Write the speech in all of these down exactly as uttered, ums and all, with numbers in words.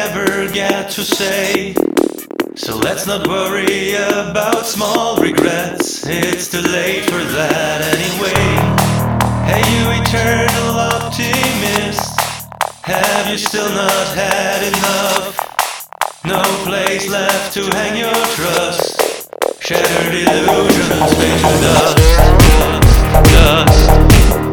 never get to say. So let's not worry about small regrets, it's too late for that anyway. Hey you eternal optimist, have you still not had enough? No place left to hang your trust, shattered illusions fade to dust, dust, dust.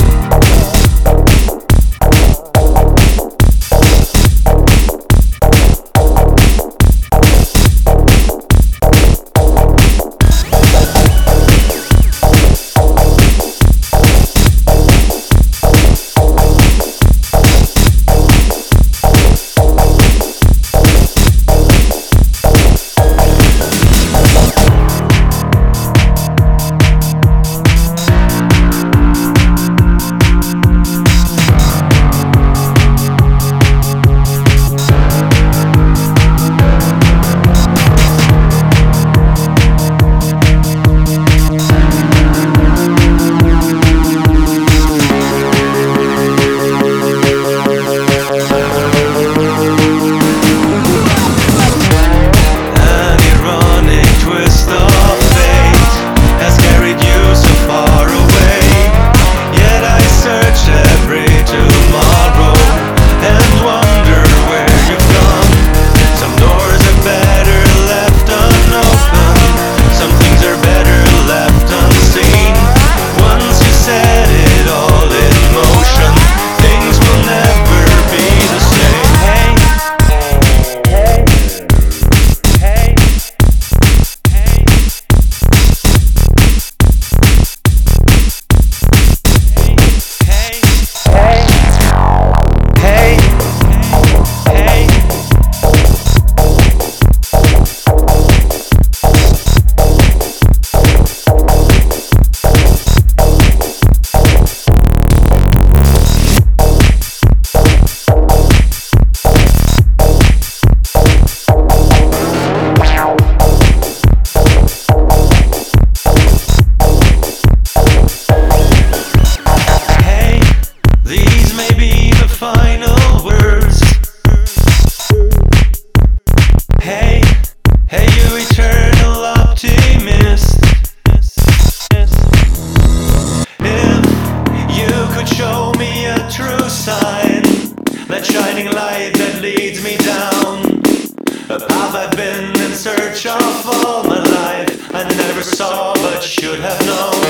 That shining light that leads me down a path I've been in search of all my life, I never saw but should have known.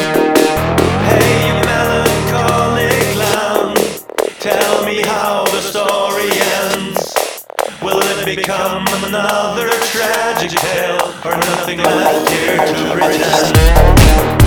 Hey you melancholic clown, tell me how the story ends. Will it become another tragic tale, or nothing left here to pretend?